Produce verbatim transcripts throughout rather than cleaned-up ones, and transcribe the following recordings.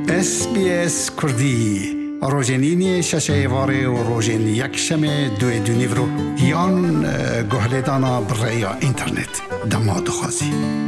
اس بی اس کردی روزنینی ششه واره و روزن یک شمه دوی دونیورو یان گهلدانا برای اینترنت دماد خوازی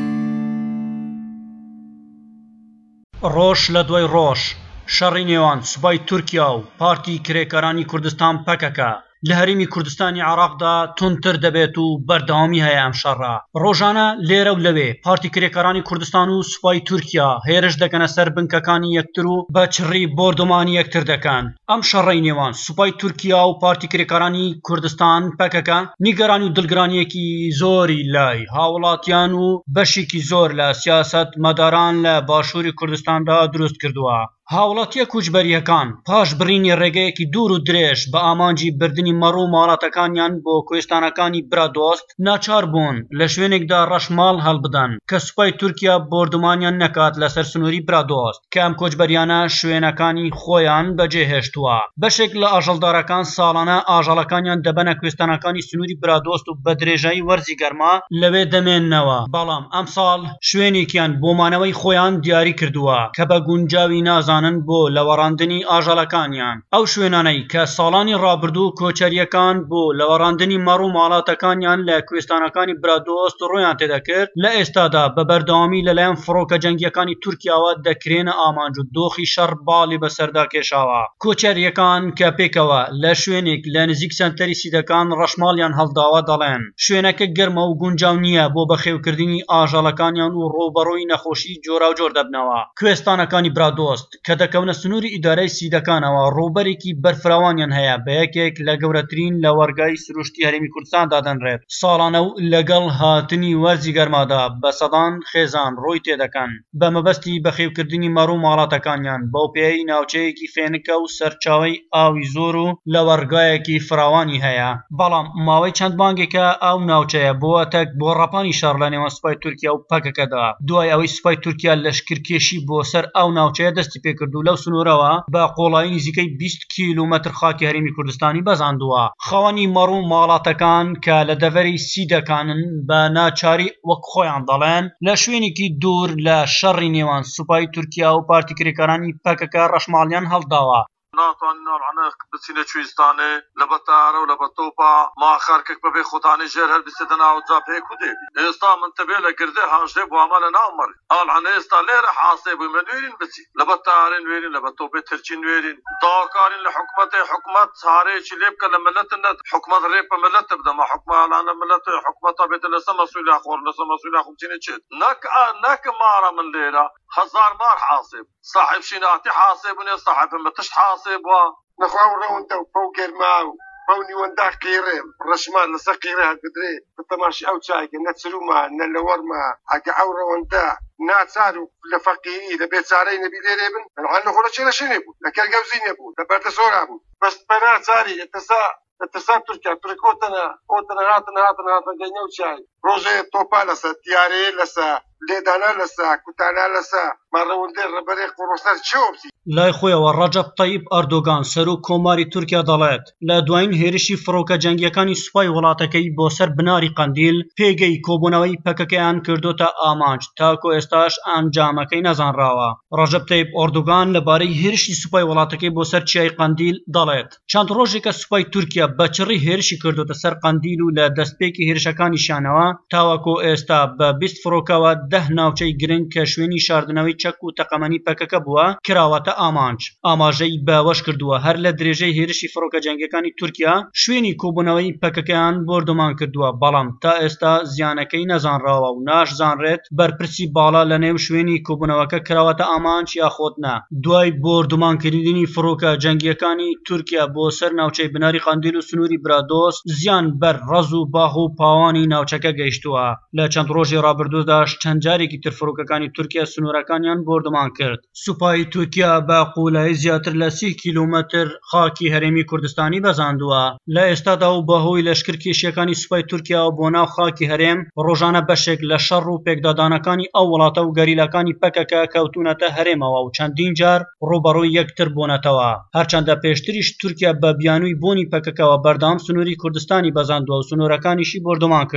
روش لدوی روش شەڕی نێوان سوپای تورکیا و پارتی کرێکەرانی کوردستان پەکەکە لە هەرێمی کوردستانی عێراقدا تونتر دەبێت و بەردەوامی هەیە ئەم شەڕە. ڕۆژانە لێرە و لەوێ پارتی کرێکەرانی کوردستان و سوپای تورکیا هێرش دەکەنە سەر بنکەکانی یەکتر و بە چڕی بۆردۆمانی یەکتر دەکەن. ئەم شەڕەی نێوان سوپای تورکیا و پارتی کرێکەرانی کوردستان پەکەکە نیگەرانی و دڵگرانیەکی زۆری لای هاوڵاتیان و بەشێکی زۆر لە سیاسەت مەداران لە باشووری کوردستاندا دروست کردووە. هاوڵاتیە کوچبەریەکان پاش بڕینی ڕێگەیەکی دوور و درێژ بە ئامانجی بردننی مەڕ و ماڵاتەکانیان بۆ کوێستانەکانی برادۆست ناچار بوون لە شوێنێکدا ڕەشماڵ هەڵبدەن کە سوپای تورکیا بۆردومانیان نەکات لەسەر سنووری برادۆست کە ئەم کۆچبەریانە شوێنەکانی خۆیان بەجێهێشتووە. بەشێک لە ئاژەڵدارەکان ساڵانە ئاژەڵەکانیان دەبەنە کوێستانەکانی سنووری برادۆست و بە درێژایی وەرزی گەرما لەوێ دەمێننەوە، بەڵام ئەم ساڵ شوێنێکیان بۆ مانەوەی خۆیان دیاری کردووە کە بە گونجاوی نازان بۆ لەوەڕاندنی ئاژەڵەکانیان. ئەو شوێنانەی کە ساڵانی ڕابردوو کۆچەریەکان بۆ لەوەڕاندنی مەڕ و ماڵاتەکانیان لە کوێستانەکانی برادۆست ڕوویان تێدەکرد لە ئێستادا بە بەردەوامی لەلایەن فڕۆکە جەنگیەکانی تورکیاوە دەکرێنە ئامانج و دۆخی شەڕ باڵی بەسەردا کێشاوە. کۆچەریەکان کە پێکەوە لە شوێنێک لە نزیک سەنتەری سیدەکان ڕەشماڵیان هەڵداوە دەڵێن شوێنەکە گەرمە و گونجاو نییە بۆ بەخێوکردنی ئاژەڵەکانیان و ڕووبەڕووی نەخۆشی جۆرا و جۆر دەبنەوە. کوێستانەکانی برادۆست کە دەکەونە سنووری ئیدارەی سیدەکانەوە ڕووبەرێکی بەرفراوانیان هەیە بە یەکێک لە گەورەترین لە وەرگای سروشتی هەرێمی کوردستاندا دەنرێت. ساڵانە و لەگەڵ هاتنی وەرزی گەرمادا بە سەدان خێزان ڕووی تێدەکەن بە مەبەستی بەخێوکردنی مەڕ و ماڵاتەکانیان بەو پێی ناوچەیەکی فێنکە و سەرچاوەی ئاوی زۆر و لە وەرگایەکی فراوانی هەیە. بەڵام ماوەی چەند مانگێکە ئەو ناوچەیە بۆوە تەک بۆ ڕەپانی شەڕ لە نێوان سوپای تورکیا و پەکەکەدا. دوای ئەوەی سوپای تورکیا لەشکرکێشی بۆ سەر ئەو ناوچەیە دەستی پێکرد و لەو سنوورەوە بە قۆڵایی نزیکەی بیست کیلومەتر خاکی هەرێمی کوردستانی بەزاندووە. خەوەنی مەڕ و ماڵاتەکان کە لە دەڤەری سیدەکانن بە ناچاری وەک خۆیان دەڵێن لە شوێنێکی دوور لە شەڕی نێوان سوپای تورکیا و پارتی کرێکەرانی پەکەکە ڕەشماڵیان هەڵداوە. ناتوانین ئەڵعەنە بچینە کوێستانێ لە بەتارە و لە بەتۆپا ما خەرکێک بەبێ خۆتانی ژێر هەربیستێتە ناو جاپەیەک و دێبی. ئێستا من تەبێ لە گردێ هاژدێ بۆ ئەمە لە ناو مەڕی ئەڵعەنە ئێستا لێرە حاسێ بوویمە نوێرین بچی لە بەتارێن نوێرین لە بەتۆپێ ترکی نوێرین داواکارین لە حکومەتێ حکومەت چارەیەکی لێ بکە لە ملەتە نەت حکومەت ڕێپە ملەتە بدەمە حکومەڵانە ملەتە حکومەتا بێتە لەسەر مەسئوولیا خۆر لەسەر مەسئوولیا خۆ بچینە چێت نەک نەک مارە من لێرە هەزار مار حاسێب صاحب شیناتی حاسێب بوونێ صاحب مەتشت حاسێب وە نخواو ڕەوەندە و پەو گەرما و پەو نیوەندا قیڕێم ڕەشمان لەسەر قیڕێ هەت بدرێ بە تەماشی ئەو چایکە نە چرومە نە لەوەرمە ئەگە ئەو ڕەوەندە ناچار و لە فەقیری لە بێچارەی نەبی لێرێ بن هەن لە خۆڵە چێ لە شوێنێ بوو لە کەرگەوزی نەبوو لە بەردە سۆرا بوو بەست بە ناچاری ئەتەسا ئەتەسا تورکیا تورکۆتەنە ئۆتەنە هاتنە هاتنە هاتنە گەینە و چای ڕۆژێ تۆپا لەسە تیارەیە لەسە لێدانا لەسە کوتانا لەسە مەڕەوەندەی ڕەبەرێ قوڕۆسەر چۆبسی. لای خۆیەوە ڕەجەب تەیب ئەردۆگان سەرۆک کۆماری تورکیا دەڵێت لە دوایین هێرشی فڕۆکە جەنگیەکانی سوپای وڵاتەکەی بۆ سەر بناری قەندیل پێگەی کۆبوونەوەی پەکەکەیان کردوتە ئامانج تاکۆ ئێستاش ئەنجامەکەی نەزانراوە. ڕەجەب تەیب ئەردۆگان لەبارەی هێرشی سوپای وڵاتەکەی بۆ سەر چیای قەندیل دەڵێت چەند ڕۆژێکە سوپای تورکیا بە چڕی هێرشی کردوتە سەر قەندیل و لە دەستپێکی هێرشەکانیشانەوە تاوەکۆ ئێستا بە بیست فڕۆکەوە دە ناوچەی گرنگ کە شوێنی شاردنەوەی چەک و تەقەمەنی پەکەکە بووە کراوەتە ئامانج. ئاماژەی باوەش کردووە هەر لە درێژەی هێرشی فڕۆکە جەنگیەکانی تورکیا شوێنی کۆبوونەوەی پەکەکەیان بۆردۆمان کردووە، بەڵام تا ئێستا زیانەکەی نەزانراوە و ناشزانرێت بەرپرسی باڵا لە نێو شوێنی کۆبوونەوەکە کراوەتە ئامانج یاخۆت نا. دوای بۆردۆمانکردنی فڕۆکە جەنگیەکانی تورکیا بۆ سەر ناوچەی بناری قەندیل و سنووری برادۆست زیان بەر ڕەز و باغ و پاوانی ناوچەکە گەیشتووە. لە چەند ڕۆژی ڕابردووداش چەند جارێکی تر فڕۆکەکانی تورکیا سنوورەکانیان بۆردۆمان کرد. سوپای تورکیا بە قوڵایی زیاتر لە سی کیلومەتر خاکی هەرێمی کوردستانی بەزاندووە. لە ئێستادا و بەهۆی لەشکرکێشیەکانی سوپای تورکیا بۆ ناو خاکی هەرێم ڕۆژانە بەشێک لە شەڕ و پێکدادانەکانی ئەو وڵاتە و گەریلاکانی پەکەکە کەوتونەتە هەرێمەوە و چەندین جار ڕوبەڕووی یەکتر بوونەتەوە. هەرچەندە پێشتریش تورکیا بە بیانووی بۆنی پەکەکەوە بەردەوام سنووری کوردستانی بەزاندووە و سنوورەکانیشی بۆردۆمان کردووە.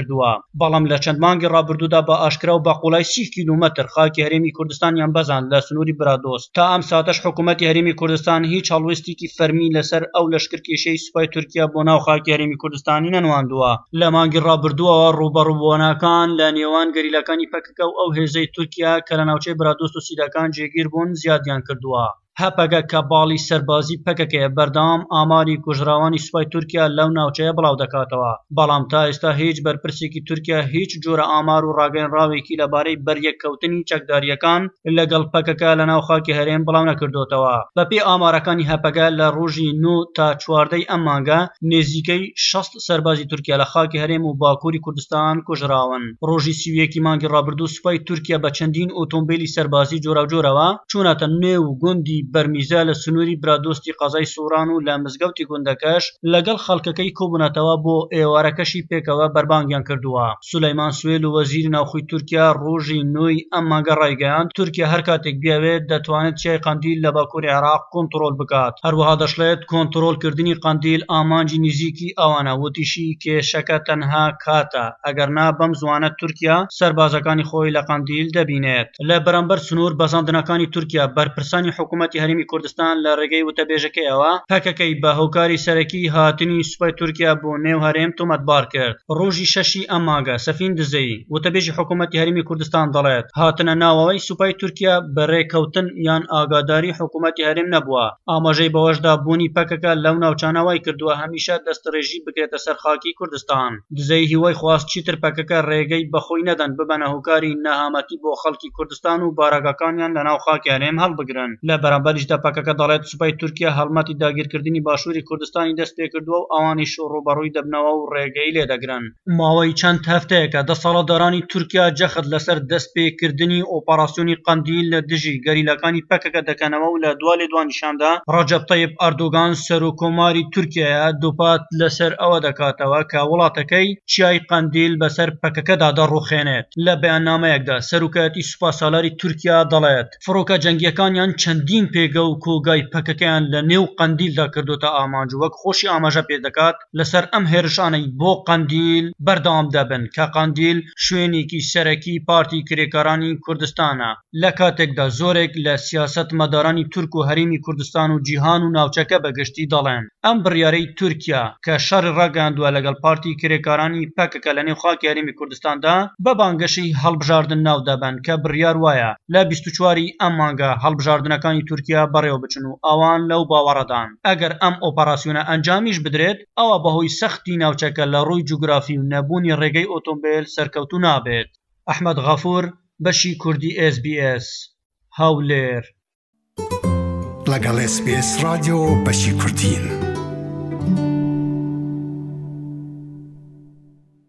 بەڵام لە چەند مانگی ڕابردوودا بە ئاشکرا و بە قوڵای سی کیلومتر خاکی هەرێمی کوردستانیان بەزان لە سنووری برادۆست. تا ئەم ساتەش حکوومەتی هەرێمی کوردستان هیچ هەڵوێستێکی فەرمی لەسەر ئەو لەشکرکێشەی سوپای تورکیا بۆ ناو خاکی هەرێمی کوردستانی نەنواندووە. لە مانگی ڕابردووەوە ڕوبەڕووبوونەکان لە نێوان گەریلەکانی پەکەکە و ئەو هێزەی تورکیا کە لە ناوچەی برادۆست و سیدەکان جێگیر بوون زیادیان کردووە. هەپەگە کە باڵی سەربازی پەکەکەیە بەردەوام ئاماری کوژراوانی سوپای تورکیا لەو ناوچەیە بڵاو دەکاتەوە. بەڵام تا ئێستا هیچ بەرپرسێکی تورکیا هیچ جۆرە ئامار و ڕاگەیەنراوێکی لەبارەی بەریەککەوتنی چەکداریەکان لەگەڵ پەکەکە لە ناو خاکی هەرێم بڵاو نەکردوتەوە. بەپێی ئامارەکانی هەپەگە لە ڕۆژی نۆ تا چواردەی ئەم مانگە نێزیکەی شەست سەربازی تورکیا لە خاکی هەرێم و باکووری کوردستان کوژراون. ڕۆژی سیویەکی مانگی ڕابردوو سوپای تورکیا بە چەندین ئۆتۆمبیلی سەربازی جۆراوجۆرەوە چوونەتە نێو گوندی بەرمیزە لە سنووری برادۆستی قەزای سووران و لە مزگەوتی گوندەکەش لەگەڵ خەڵکەکەی کۆبوونەتەوە بۆ ئێوارەکەشی پێکەوە بەربانگیان کردووە. سولەیمان سوێل و وەزیری ناوخۆی تورکیا ڕۆژی نۆی ئەم مانگە ڕایگەیاند تورکیا هەر کاتێک بیاوێت دەتوانێت چیای قەندیل لە باکووری عێراق کۆنتڕۆل بکات. هەروەها دەشڵێت کۆنتڕۆلکردنی قەندیل ئامانجی نزیکی ئەوانە وتیشی کێشەکە تەنها کاتە ئەگەرنا بەم زوانە تورکیا سەربازەکانی خۆی لە قەندیل دەبینێت. لە بەرامبەر سنوور بەزاندنەکانی تورکیا بەرپرسانی حکوومەتی هەرێمی کوردستان لە ڕێگەی وتەبێژەکەیەوە پەکەکەی بە هۆکاری سەرەکی هاتنی سوپای تورکیا بۆ نێو هەرێم تۆمەتبار کرد. ڕۆژی شەشی ئەم مانگە سەفین دزەی وتەبێژی حکوومەتی هەرێمی کوردستان دەڵێت هاتنە ناوەوەی سوپای تورکیا بەڕێکەوتن یان ئاگاداری حکوومەتی هەرێم نەبووە. ئاماژەی بەوەشدا بوونی پەکەکە لەو ناوچانەوەی کردووە هەمیشە دەستڕێژی بکرێتە سەر خاکی کوردستان. دزەی هیوای خواست چیتر پەکەکە ڕێگەی بەخۆی نەدەن ببەنە هۆکاری نەهامەتی بۆ خەڵکی کوردستان و بارەگەکانیان لە ناو خاکی هەرێم هەڵبگرن. لە بەرامبەریشدا پەکەکە دەڵێت سوپای تورکیا هەڵمەتی داگیرکردنی باشووری کوردستانی دەست پێ کردووە و ئەوانیش ڕوبەڕووی دەبنەوە و ڕێگەی لێدەگرن. ماوەی چەند هەفتەیەکە دەسەڵاتدارانی تورکیا جەخت لەسەر دەست پێکردنی ئۆپەراسیۆنی قەندیل لە دژی گەریلەکانی پەکەکە دەکەنەوە و لە دوا لێدوانیشاندا ڕەجەب تەیب ئەردۆگان سەرۆکۆماری تورکیایە دووپات لەسەر ئەوە دەکاتەوە کە وڵاتەکەی چیای قەندیل بەسەر پەکەکەدا دەڕوخێنێت. لە بەیاننامەیەکدا سەرۆکایەتی سوپاسالاری تورکیا دەڵێت فڕۆکە جەنگیەکانیان چەندین پێگە و کۆگای پەکەکەیان لە نێو قەندیلدا کردوتە ئامانج وەک خۆشی ئاماژە پێ دەکات لەسەر ئەم هێرشانەی بۆ قەندیل بەردەوام دەبن کە قەندیل شوێنێکی سەرەکی پارتی کرێکارانی کوردستانە. لە کاتێکدا زۆرێک لە سیاسەت مەدارانی تورک و هەرێمی کوردستان و جیهان و ناوچەکە بەگشتی دەڵێن ئەم بڕیارەی تورکیا کە شەڕی ڕاگەاندووە لەگەڵ پارتی کرێکارانی پەکەکە لە نێو خاکی هەرێمی کوردستاندا بە بانگەشەی هەڵبژاردن ناو دەبن کە بڕیار وایە لە بیست و چواری ئەم مانگە هەڵبژاردنەکانی تورکیا بەڕێوە بچن و ئەوان لەو باوەڕەدان ئەگەر ئەم ئۆپەراسیۆنە ئەنجامیش بدرێت ئەوە بەهۆی سەختی ناوچەکە لە ڕووی جوگرافی و نەبوونی ڕێگەی ئۆتۆمبیل سەرکەوتوو نابێت. ئەحمەد غەفوور بەشی کوردی ئێس بی ئێس هەولێر لەگەڵ ئێس بی ئێس رادیۆ بەشی کوردین.